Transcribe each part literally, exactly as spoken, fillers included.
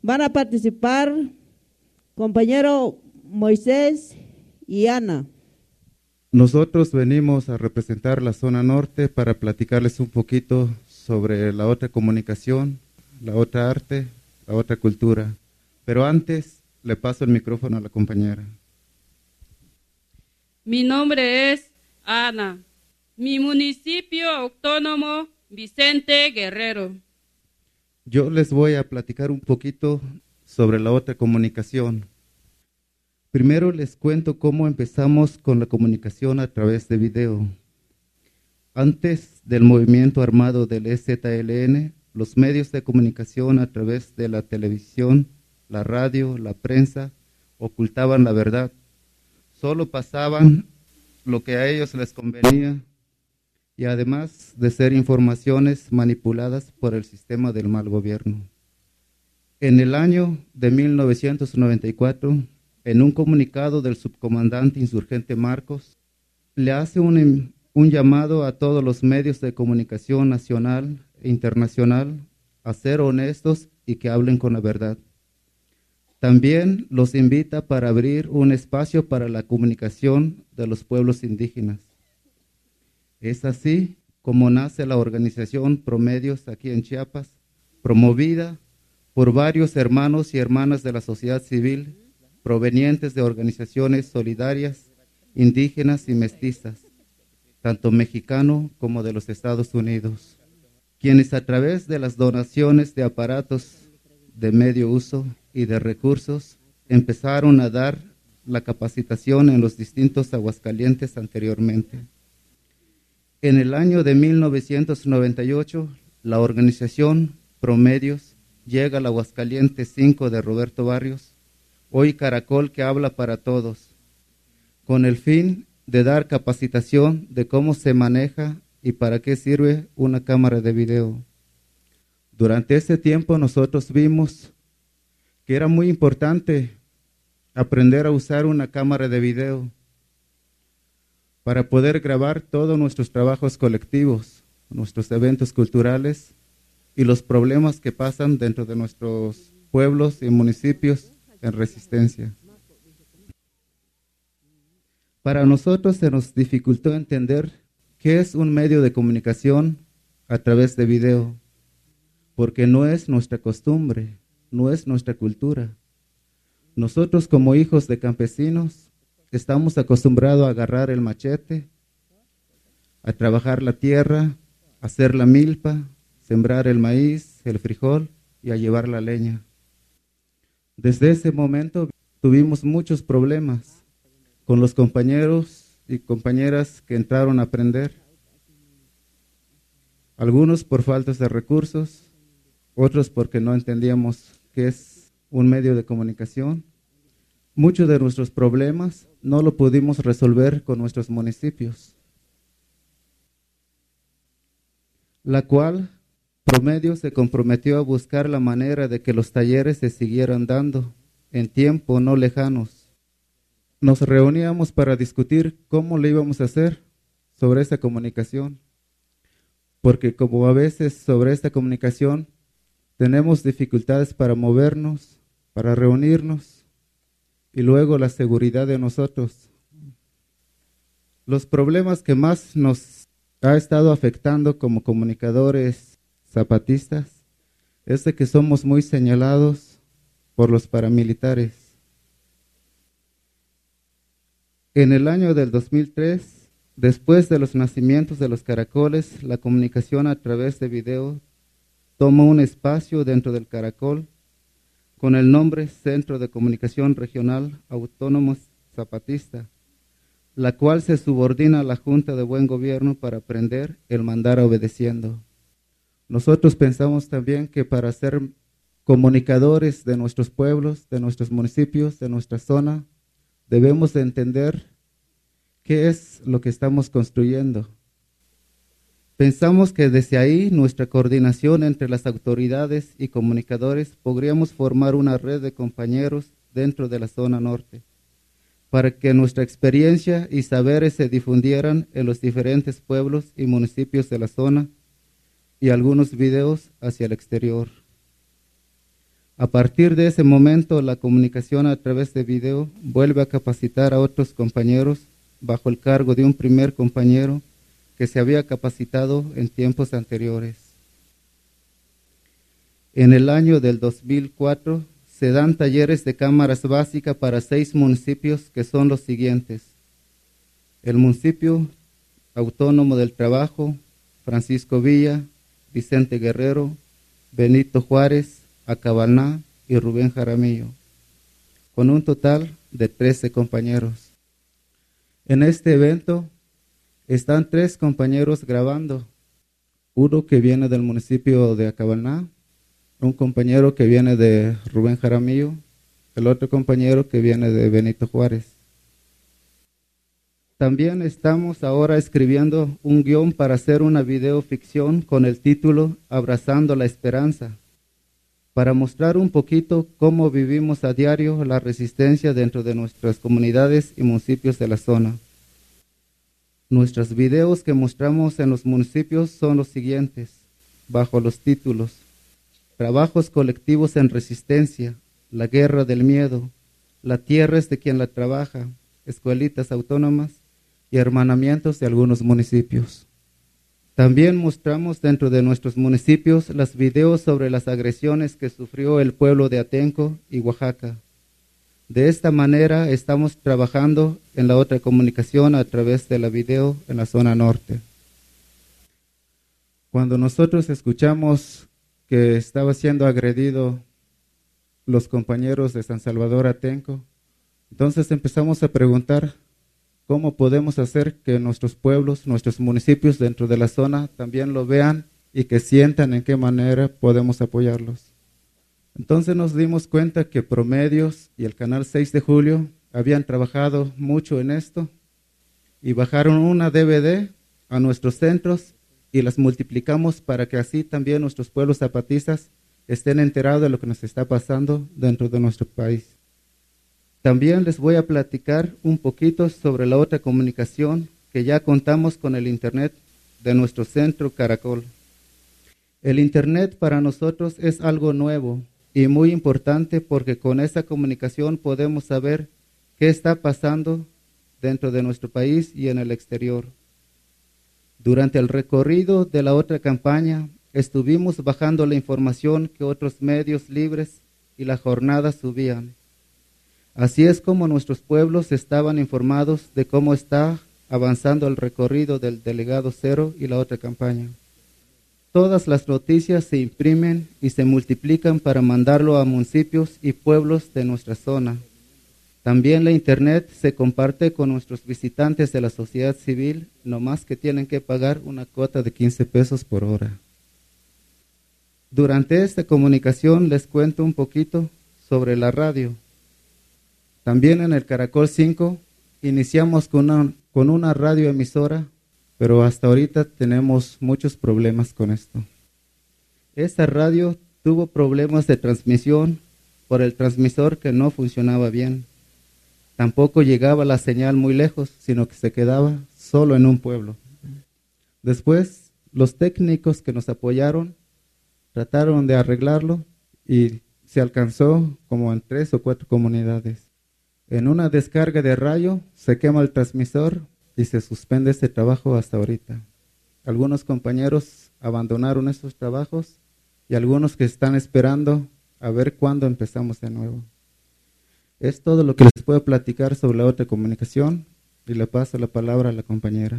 Van a participar compañero Moisés y Ana. Nosotros venimos a representar la zona norte para platicarles un poquito sobre la otra comunicación, la otra arte, la otra cultura. Pero antes le paso el micrófono a la compañera. Mi nombre es Ana. Mi municipio autónomo Vicente Guerrero. Yo les voy a platicar un poquito sobre la otra comunicación. Primero les cuento cómo empezamos con la comunicación a través de video. Antes del movimiento armado del E Z L N, los medios de comunicación a través de la televisión, la radio, la prensa, ocultaban la verdad. Solo pasaban lo que a ellos les convenía y además de ser informaciones manipuladas por el sistema del mal gobierno. En el año de mil novecientos noventa y cuatro, en un comunicado del subcomandante insurgente Marcos, le hace un, un llamado a todos los medios de comunicación nacional e internacional a ser honestos y que hablen con la verdad. También los invita para abrir un espacio para la comunicación de los pueblos indígenas. Es así como nace la organización Promedios aquí en Chiapas, promovida por varios hermanos y hermanas de la sociedad civil provenientes de organizaciones solidarias, indígenas y mestizas, tanto mexicano como de los Estados Unidos, quienes a través de las donaciones de aparatos de medio uso y de recursos empezaron a dar la capacitación en los distintos Aguascalientes anteriormente. En el año de mil novecientos noventa y ocho, la organización Promedios llega al Aguascalientes cinco de Roberto Barrios, hoy Caracol que habla para todos, con el fin de dar capacitación de cómo se maneja y para qué sirve una cámara de video. Durante ese tiempo nosotros vimos que era muy importante aprender a usar una cámara de video para poder grabar todos nuestros trabajos colectivos, nuestros eventos culturales y los problemas que pasan dentro de nuestros pueblos y municipios en resistencia. Para nosotros se nos dificultó entender qué es un medio de comunicación a través de video, porque no es nuestra costumbre, no es nuestra cultura. Nosotros como hijos de campesinos estamos acostumbrados a agarrar el machete, a trabajar la tierra, a hacer la milpa, sembrar el maíz, el frijol y a llevar la leña. Desde ese momento tuvimos muchos problemas con los compañeros y compañeras que entraron a aprender. Algunos por faltas de recursos, otros porque no entendíamos qué es un medio de comunicación. Muchos de nuestros problemas no lo pudimos resolver con nuestros municipios, la cual Promedio se comprometió a buscar la manera de que los talleres se siguieran dando en tiempo no lejanos. Nos reuníamos para discutir cómo le íbamos a hacer sobre esta comunicación, porque como a veces sobre esta comunicación tenemos dificultades para movernos, para reunirnos, y luego la seguridad de nosotros. Los problemas que más nos ha estado afectando como comunicadores zapatistas es de que somos muy señalados por los paramilitares. En el año del dos mil tres, después de los nacimientos de los caracoles, la comunicación a través de video toma un espacio dentro del caracol con el nombre Centro de Comunicación Regional Autónomo Zapatista, la cual se subordina a la Junta de Buen Gobierno para aprender el mandar obedeciendo. Nosotros pensamos también que para ser comunicadores de nuestros pueblos, de nuestros municipios, de nuestra zona, debemos de entender qué es lo que estamos construyendo. Pensamos que desde ahí nuestra coordinación entre las autoridades y comunicadores podríamos formar una red de compañeros dentro de la zona norte, para que nuestra experiencia y saberes se difundieran en los diferentes pueblos y municipios de la zona y algunos videos hacia el exterior. A partir de ese momento, la comunicación a través de video vuelve a capacitar a otros compañeros bajo el cargo de un primer compañero que se había capacitado en tiempos anteriores. En el año del dos mil cuatro se dan talleres de cámaras básicas para seis municipios que son los siguientes: el municipio autónomo del Trabajo, Francisco Villa, Vicente Guerrero, Benito Juárez, Acabalná y Rubén Jaramillo, con un total de trece compañeros. En este evento están tres compañeros grabando, uno que viene del municipio de Acabalná, un compañero que viene de Rubén Jaramillo, el otro compañero que viene de Benito Juárez. También estamos ahora escribiendo un guión para hacer una videoficción con el título Abrazando la Esperanza, para mostrar un poquito cómo vivimos a diario la resistencia dentro de nuestras comunidades y municipios de la zona. Nuestros videos que mostramos en los municipios son los siguientes, bajo los títulos: Trabajos colectivos en resistencia, la guerra del miedo, la tierra es de quien la trabaja, escuelitas autónomas y hermanamientos de algunos municipios. También mostramos dentro de nuestros municipios los videos sobre las agresiones que sufrió el pueblo de Atenco y Oaxaca. De esta manera estamos trabajando en la otra comunicación a través de la video en la zona norte. Cuando nosotros escuchamos que estaba siendo agredido los compañeros de San Salvador Atenco, entonces empezamos a preguntar cómo podemos hacer que nuestros pueblos, nuestros municipios dentro de la zona también lo vean y que sientan en qué manera podemos apoyarlos. Entonces nos dimos cuenta que Promedios y el Canal seis de Julio habían trabajado mucho en esto y bajaron una D V D a nuestros centros y las multiplicamos para que así también nuestros pueblos zapatistas estén enterados de lo que nos está pasando dentro de nuestro país. También les voy a platicar un poquito sobre la otra comunicación que ya contamos con el Internet de nuestro centro Caracol. El Internet para nosotros es algo nuevo y muy importante porque con esa comunicación podemos saber qué está pasando dentro de nuestro país y en el exterior. Durante el recorrido de la otra campaña, estuvimos bajando la información que otros medios libres y la jornada subían. Así es como nuestros pueblos estaban informados de cómo está avanzando el recorrido del delegado Cero y la otra campaña. Todas las noticias se imprimen y se multiplican para mandarlo a municipios y pueblos de nuestra zona. También la internet se comparte con nuestros visitantes de la sociedad civil, no más que tienen que pagar una cuota de quince pesos por hora. Durante esta comunicación les cuento un poquito sobre la radio. También en el Caracol cinco iniciamos con una, con una radioemisora, pero hasta ahorita tenemos muchos problemas con esto. Esta radio tuvo problemas de transmisión por el transmisor que no funcionaba bien. Tampoco llegaba la señal muy lejos, sino que se quedaba solo en un pueblo. Después, los técnicos que nos apoyaron trataron de arreglarlo y se alcanzó como en tres o cuatro comunidades. En una descarga de rayo se quema el transmisor y se suspende este trabajo hasta ahorita. Algunos compañeros abandonaron estos trabajos y algunos que están esperando a ver cuándo empezamos de nuevo. Es todo lo que les puedo platicar sobre la otra comunicación y le paso la palabra a la compañera.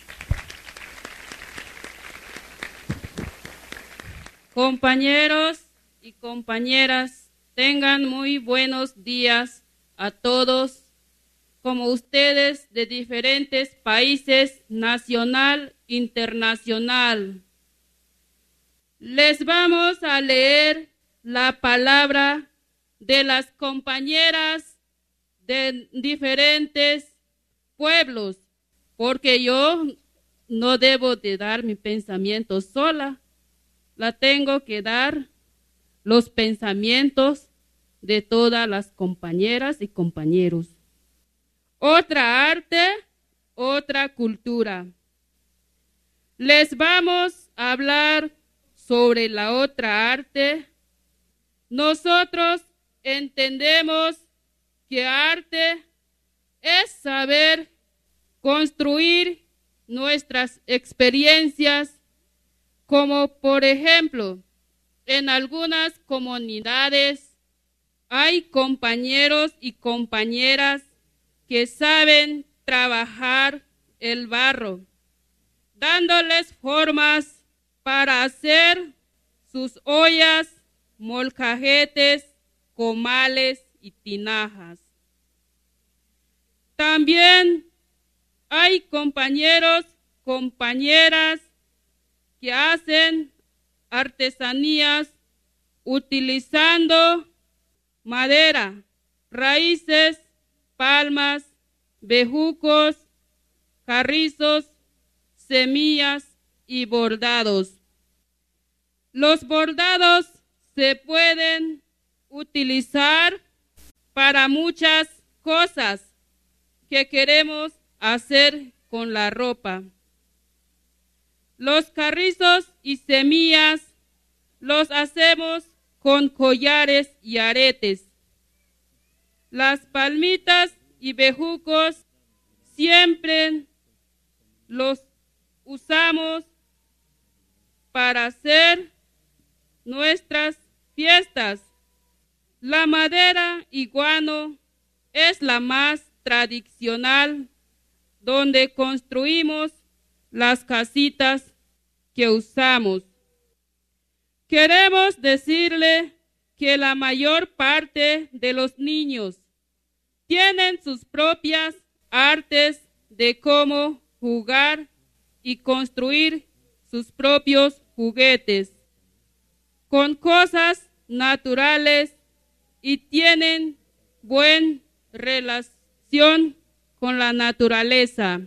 Compañeros y compañeras, tengan muy buenos días a todos, como ustedes de diferentes países, nacional, internacional. Les vamos a leer la palabra de las compañeras de diferentes pueblos, porque yo no debo de dar mi pensamiento sola, la tengo que dar los pensamientos de todas las compañeras y compañeros. Otra arte, otra cultura. Les vamos a hablar sobre la otra arte Nosotros entendemos que arte es saber construir nuestras experiencias, como por ejemplo, en algunas comunidades hay compañeros y compañeras que saben trabajar el barro, dándoles formas para hacer sus ollas, molcajetes, comales y tinajas. También hay compañeros, compañeras que hacen artesanías utilizando madera, raíces, palmas, bejucos, carrizos, semillas y bordados. Los bordados se pueden utilizar para muchas cosas que queremos hacer con la ropa. Los carrizos y semillas los hacemos con collares y aretes. Las palmitas y bejucos siempre los usamos para hacer nuestras fiestas. La madera y guano es la más tradicional, donde construimos las casitas que usamos. Queremos decirle que la mayor parte de los niños tienen sus propias artes de cómo jugar y construir sus propios juguetes con cosas naturales y tienen buena relación con la naturaleza.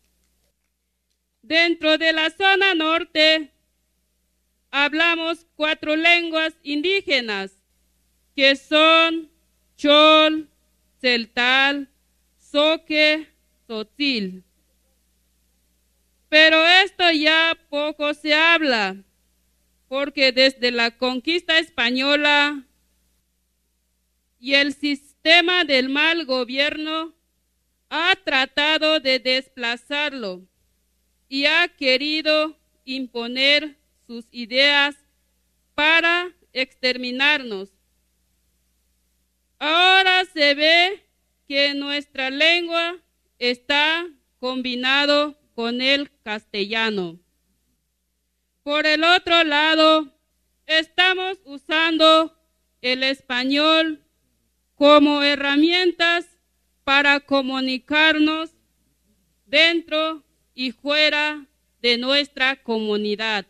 Dentro de la zona norte hablamos cuatro lenguas indígenas que son chol, celtal, zoque, tzotzil. Pero esto ya poco se habla, porque desde la conquista española y el sistema del mal gobierno ha tratado de desplazarlo y ha querido imponer sus ideas para exterminarnos. Ahora se ve que nuestra lengua está combinado con el castellano. Por el otro lado, estamos usando el español como herramientas para comunicarnos dentro y fuera de nuestra comunidad.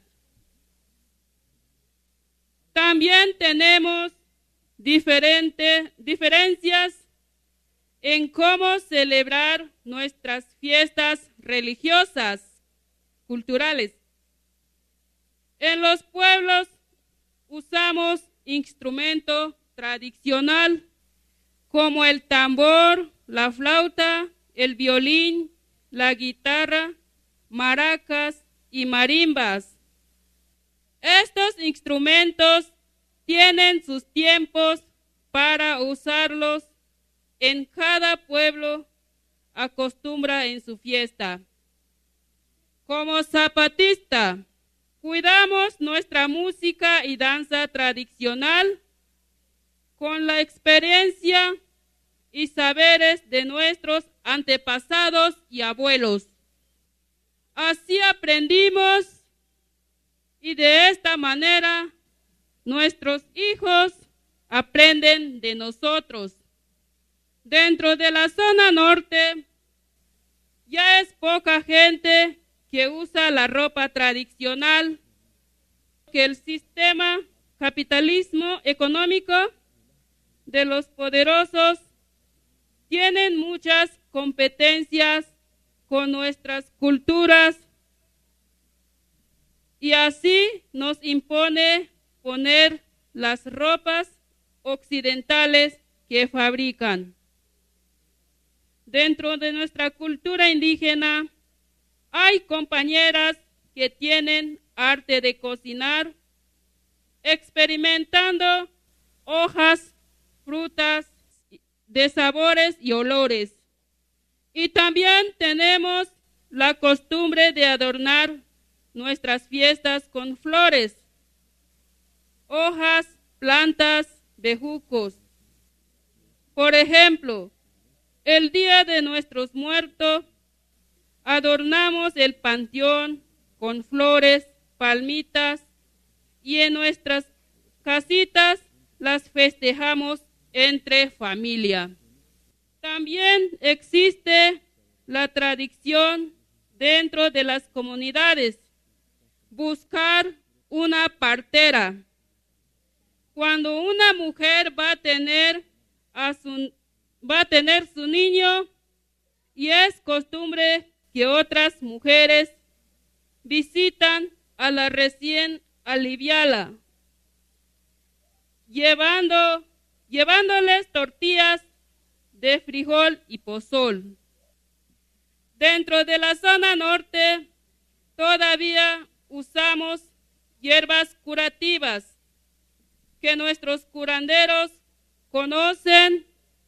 También tenemos diferentes diferencias en cómo celebrar nuestras fiestas religiosas, culturales. En los pueblos usamos instrumento tradicional como el tambor, la flauta, el violín, la guitarra, maracas y marimbas. Estos instrumentos tienen sus tiempos para usarlos. En cada pueblo acostumbra en su fiesta. Como zapatista, cuidamos nuestra música y danza tradicional con la experiencia y saberes de nuestros antepasados y abuelos. Así aprendimos y de esta manera nuestros hijos aprenden de nosotros. Dentro de la zona norte ya es poca gente que usa la ropa tradicional, que el sistema capitalismo económico de los poderosos tienen muchas competencias con nuestras culturas y así nos impone poner las ropas occidentales que fabrican. Dentro de nuestra cultura indígena hay compañeras que tienen arte de cocinar, experimentando hojas, frutas, de sabores y olores. Y también tenemos la costumbre de adornar nuestras fiestas con flores, hojas, plantas, bejucos. Por ejemplo, el Día de Nuestros Muertos, adornamos el panteón con flores, palmitas, y en nuestras casitas las festejamos entre familia. También existe la tradición dentro de las comunidades, buscar una partera. Cuando una mujer va a tener a su, va a tener su niño, y es costumbre que otras mujeres visitan a la recién aliviada, llevando, llevándoles tortillas de frijol y pozol. Dentro de la zona norte todavía usamos hierbas curativas que nuestros curanderos conocen,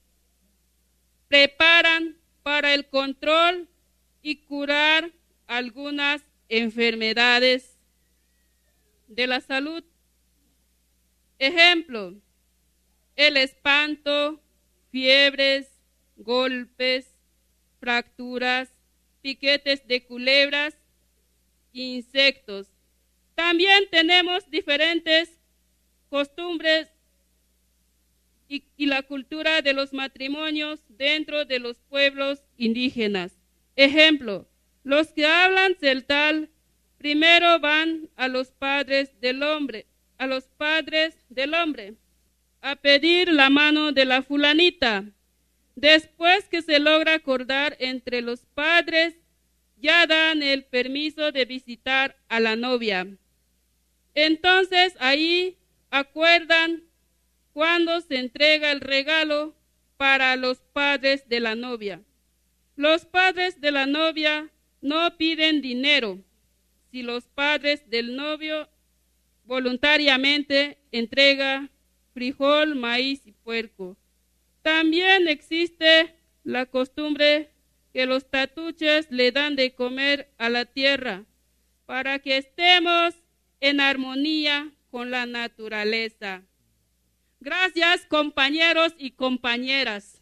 preparan para el control y curar algunas enfermedades de la salud. Ejemplo, el espanto, fiebres, golpes, fracturas, piquetes de culebras, insectos. También tenemos diferentes costumbres y, y la cultura de los matrimonios dentro de los pueblos indígenas. Ejemplo, los que hablan celtal primero van a los padres del hombre, a los padres del hombre, a pedir la mano de la fulanita. Después que se logra acordar entre los padres, ya dan el permiso de visitar a la novia. Entonces ahí acuerdan cuándo se entrega el regalo para los padres de la novia. Los padres de la novia no piden dinero si los padres del novio voluntariamente entregan frijol, maíz y puerco. También existe la costumbre que los tatuches le dan de comer a la tierra para que estemos en armonía con la naturaleza. Gracias, compañeros y compañeras.